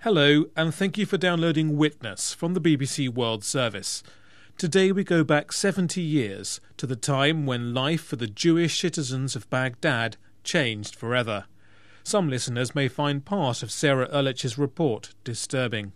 Hello, and thank you for downloading Witness from the BBC World Service. Today we go back 70 years to the time when life for the Jewish citizens of Baghdad changed forever. Some listeners may find part of Sarah Ehrlich's report disturbing.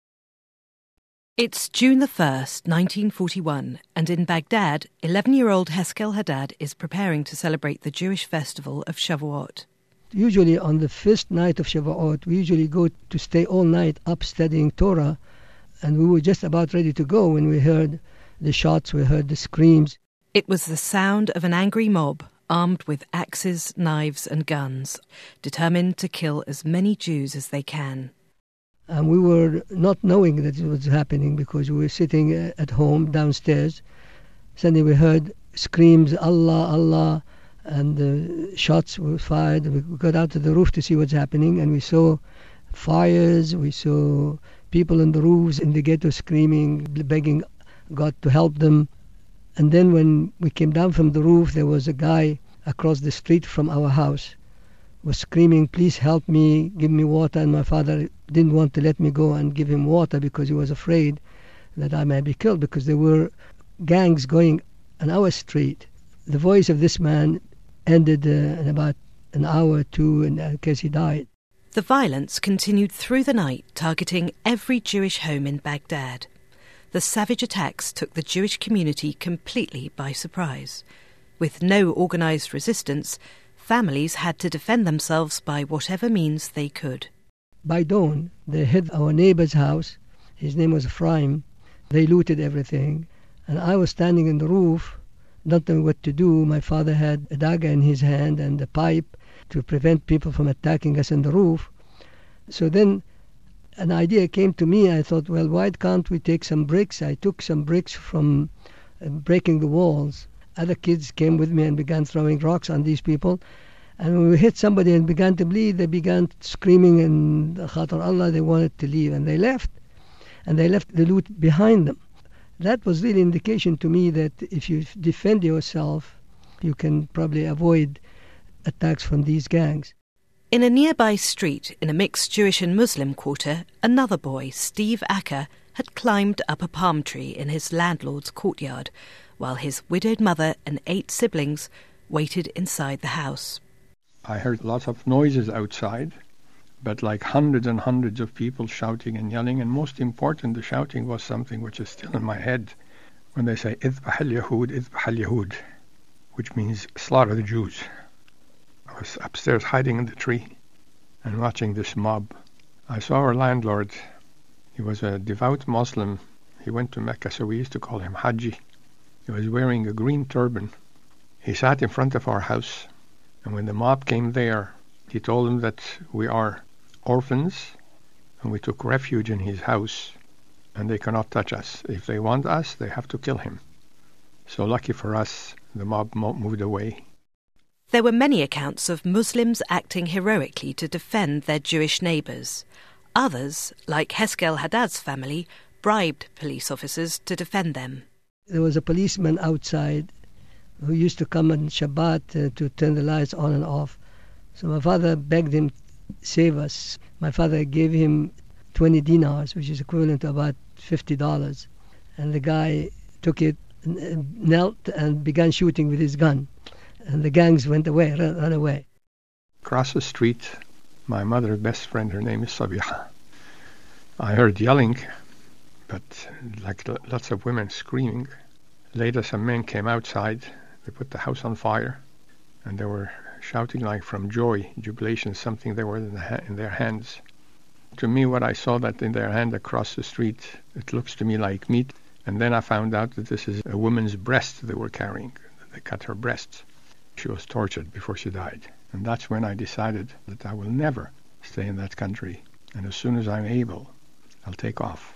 It's June the 1st, 1941, and in Baghdad, 11-year-old Heskel Haddad is preparing to celebrate the Jewish festival of Shavuot. Usually on the first night of Shavuot, we usually go to stay all night up studying Torah, and we were just about ready to go when we heard the shots, we heard the screams. It was the sound of an angry mob armed with axes, knives and guns, determined to kill as many Jews as they can. And we were not knowing that it was happening because we were sitting at home downstairs. Suddenly we heard screams, Allah, Allah, and the shots were fired. We got out to the roof to see what's happening, and we saw fires, we saw people on the roofs in the ghetto screaming, begging God to help them. And then when we came down from the roof, there was a guy across the street from our house, was screaming, please help me, give me water. And my father didn't want to let me go and give him water because he was afraid that I might be killed, because there were gangs going on our street. The voice of this man ended in about an hour or two, in case he died. The violence continued through the night, targeting every Jewish home in Baghdad. The savage attacks took the Jewish community completely by surprise. With no organised resistance, families had to defend themselves by whatever means they could. By dawn, they hit our neighbour's house. His name was Ephraim. They looted everything, and I was standing in the roof, not knowing what to do. My father had a dagger in his hand and a pipe to prevent people from attacking us on the roof. So then an idea came to me. I thought, well, why can't we take some bricks? I took some bricks from breaking the walls. Other kids came with me and began throwing rocks on these people. And when we hit somebody and began to bleed, they began screaming and Khatar Allah, they wanted to leave. And they left. And they left the loot behind them. That was really an indication to me that if you defend yourself, you can probably avoid attacks from these gangs. In a nearby street, in a mixed Jewish and Muslim quarter, another boy, Steve Acker, had climbed up a palm tree in his landlord's courtyard, while his widowed mother and 8 siblings waited inside the house. I heard lots of noises outside, but like hundreds and hundreds of people shouting and yelling, and most important, the shouting was something which is still in my head, when they say, Idbah al-Yahud, Idbah al-Yahud, which means slaughter the Jews. I was upstairs hiding in the tree and watching this mob. I saw our landlord. He was a devout Muslim. He went to Mecca, so we used to call him Haji. He was wearing a green turban. He sat in front of our house, and when the mob came there, he told them that we are orphans, and we took refuge in his house, and they cannot touch us. If they want us, they have to kill him. So lucky for us, the mob moved away. There were many accounts of Muslims acting heroically to defend their Jewish neighbours. Others, like Heskel Haddad's family, bribed police officers to defend them. There was a policeman outside who used to come on Shabbat to turn the lights on and off. So my father begged him, save us. My father gave him 20 dinars, which is equivalent to about $50. And the guy took it, knelt and began shooting with his gun. And the gangs went away, ran away. Across the street, my mother's best friend, her name is Sabiha. I heard yelling, but like lots of women screaming. Later some men came outside. They put the house on fire, and they were shouting like from joy, jubilation, something they were in their hands. To me, what I saw that in their hand across the street, it looks to me like meat. And then I found out that this is a woman's breast they were carrying. They cut her breasts. She was tortured before she died. And that's when I decided that I will never stay in that country. And as soon as I'm able, I'll take off.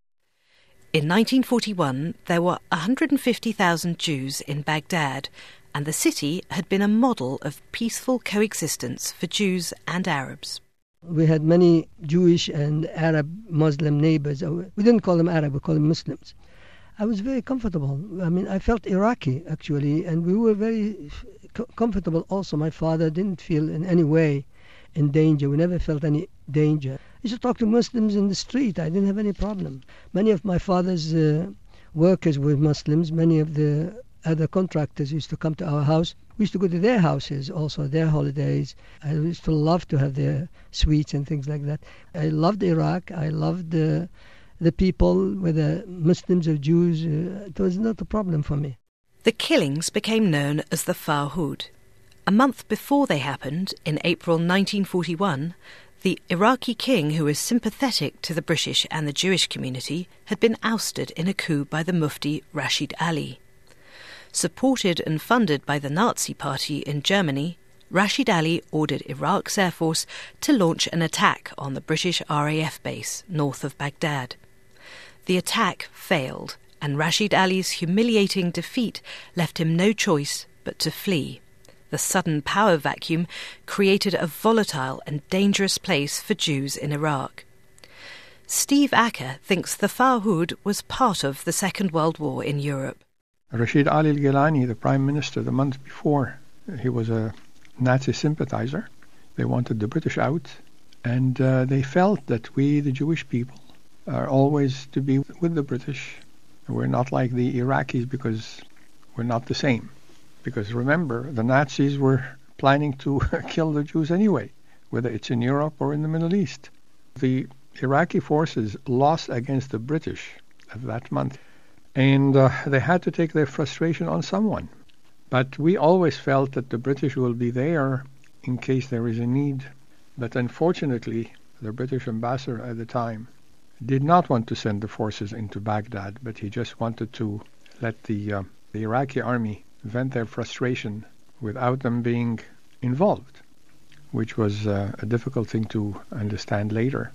In 1941, there were 150,000 Jews in Baghdad, and the city had been a model of peaceful coexistence for Jews and Arabs. We had many Jewish and Arab Muslim neighbors. We didn't call them Arab, we called them Muslims. I was very comfortable. I mean, I felt Iraqi, actually, and we were very comfortable also. My father didn't feel in any way in danger. We never felt any danger. used to talk to Muslims in the street. I didn't have any problem. Many of my father's workers were Muslims. Many of the other contractors used to come to our house. We used to go to their houses, also their holidays. I used to love to have their sweets and things like that. I loved Iraq. I loved the people, whether Muslims or Jews. It was not a problem for me. The killings became known as the Farhud. A month before they happened, in April 1941, the Iraqi king, who was sympathetic to the British and the Jewish community, had been ousted in a coup by the Mufti Rashid Ali. Supported and funded by the Nazi Party in Germany, Rashid Ali ordered Iraq's Air Force to launch an attack on the British RAF base north of Baghdad. The attack failed, and Rashid Ali's humiliating defeat left him no choice but to flee. The sudden power vacuum created a volatile and dangerous place for Jews in Iraq. Steve Acker thinks the Farhud was part of the Second World War in Europe. Rashid Ali al-Gilani, the Prime Minister, the month before, he was a Nazi sympathizer. They wanted the British out, and they felt that we, the Jewish people, are always to be with the British. We're not like the Iraqis because we're not the same. Because remember, the Nazis were planning to kill the Jews anyway, whether it's in Europe or in the Middle East. The Iraqi forces lost against the British that month, and they had to take their frustration on someone. But we always felt that the British will be there in case there is a need. But unfortunately, the British ambassador at the time did not want to send the forces into Baghdad, but he just wanted to let the Iraqi army vent their frustration without them being involved, which was a difficult thing to understand later.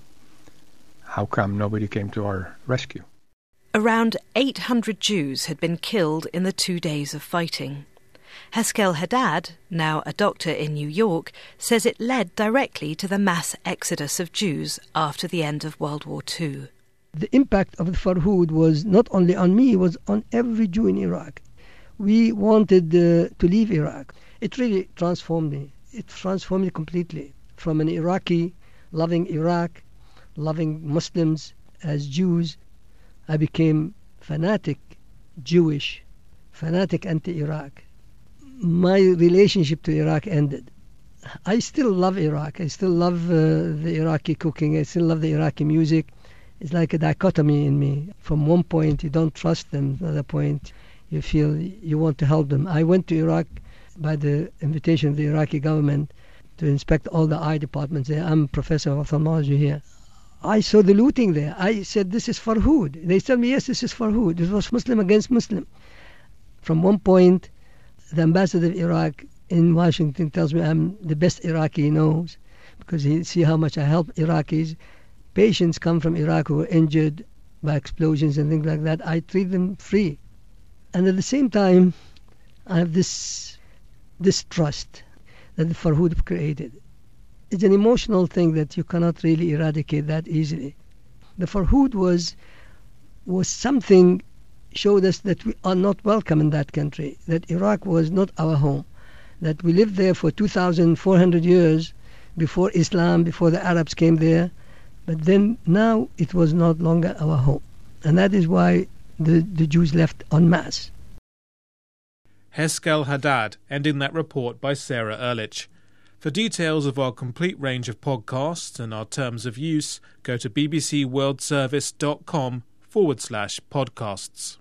How come nobody came to our rescue? Around 800 Jews had been killed in the 2 days of fighting. Heskel Haddad, now a doctor in New York, says it led directly to the mass exodus of Jews after the end of World War II. The impact of the Farhud was not only on me, it was on every Jew in Iraq. We wanted to leave Iraq. It really transformed me. It transformed me completely. From an Iraqi loving Iraq, loving Muslims as Jews, I became fanatic Jewish, fanatic anti-Iraq. My relationship to Iraq ended. I still love Iraq. I still love the Iraqi cooking. I still love the Iraqi music. It's like a dichotomy in me. From one point, you don't trust them. Another point, you feel you want to help them. I went to Iraq by the invitation of the Iraqi government to inspect all the eye departments there. I'm professor of ophthalmology here. I saw the looting there. I said, this is Farhud. They tell me, yes, this is Farhud. It was Muslim against Muslim. From one point, the ambassador of Iraq in Washington tells me I'm the best Iraqi he knows, because he see how much I help Iraqis. Patients come from Iraq who are injured by explosions and things like that. I treat them free. And at the same time, I have this trust that the Farhud created. It's an emotional thing that you cannot really eradicate that easily. The Farhud was something, showed us that we are not welcome in that country, that Iraq was not our home, that we lived there for 2,400 years before Islam, before the Arabs came there, but then now it was not longer our home. And that is why the Jews left en masse. Heskel Haddad, ending that report by Sarah Ehrlich. For details of our complete range of podcasts and our terms of use, go to bbcworldservice.com/podcasts.